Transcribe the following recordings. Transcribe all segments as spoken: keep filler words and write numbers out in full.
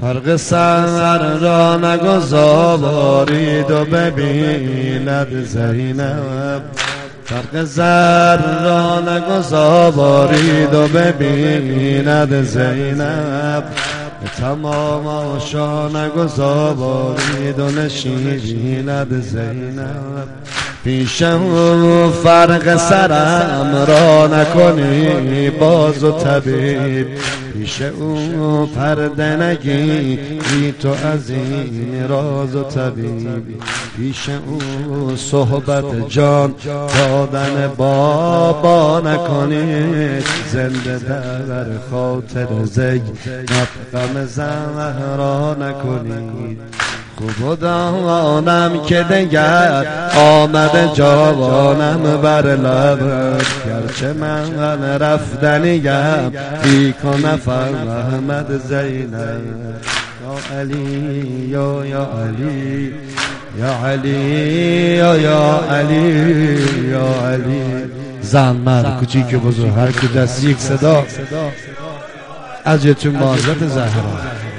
فرق سر را نگذارید و ببیند زینب، فرق زر را نگذارید و ببیند زینب، تمام آشا نگذارید و نشیند زینب. پیش او فرق سرم را نکنی باز و طبیب، پیش او پرده نگیری تو از این راز و طبیب، پیش او صحبت جان دادن بابا نکنید، زنده در خاطر زینب غم زهرا نکنید. خوب دانم که دگر آمده جوانم بر لبت، گرچه من رفتنیم بیکن نفهمد زینب. یا علی یا یا علی یا علی یا یا علی یا علی. زن مرد کوچیک بزرگ هر که دست یک صدا از یتون معذرت زهرا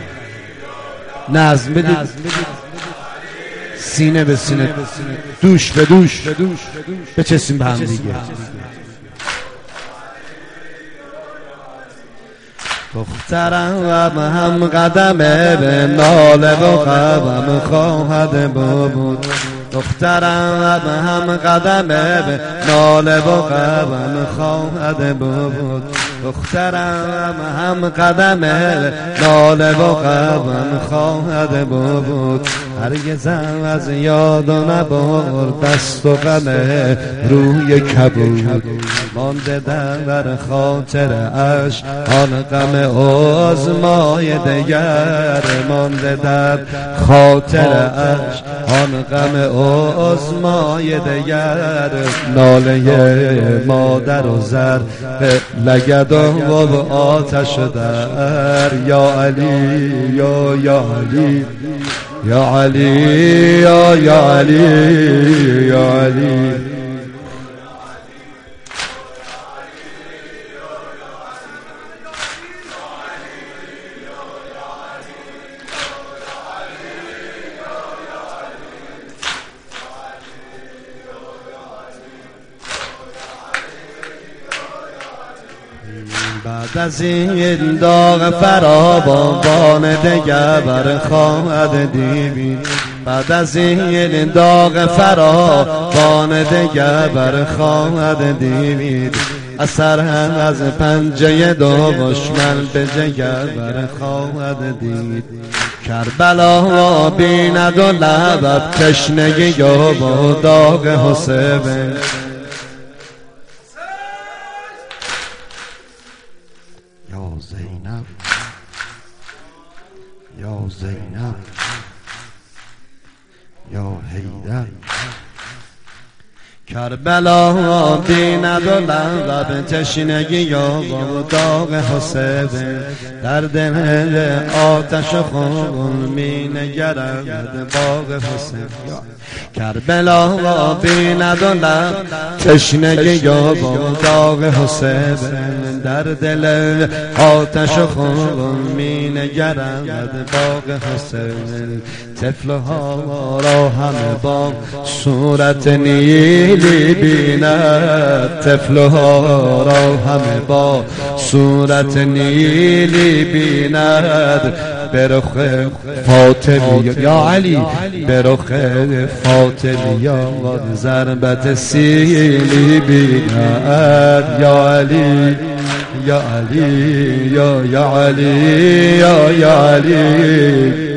نظم بدید، سینه به سینه، دوش به دوش بچسیم به هم دیگه. دخترم هم قدمه به ناله و غمم خواهد بود، دخترم هم قدمه به ناله و غمم خواهد بود، دخترم هم قدمه ناله و غمم خواهد بود. هرگز از یاد و نبرد دست و غم روی کبود، مانده در خاطر اش آن غم آزمای دگر، مانده در خاطر اش آن غم آزمای دگر. ناله مادر و زر لگد و آتش در. یا علی یا یا علی یا علی یا یا علی یا علی. بعد از این داغ فراوان دگر بر خواهد دیوید، بعد از این داغ فراوان دگر بر خواهد دیوید. اثر هم از پنجه دشمن به جگر بر خواهد دید. کربلا بیند و لبت تشنگی و داغ حسین. یا زینب یا زینب یا حیدر. کربلا بیند و لب تشنگی و داغ حسین، در دل آتش خون می نگرد باغ حسین. کربلا بیند و لب تشنگی و داغ حسین، در دل آتش خون می نگرد باغ حسین. طفلها را همه با صورت نیلی بیند، طفلها را همه با صورت نیلی بیند. برخ فاطمی یا علی، برخ فاطمی یا ضربت سیلی بیند. یا علی یا علی یا یا علی یا یا علی.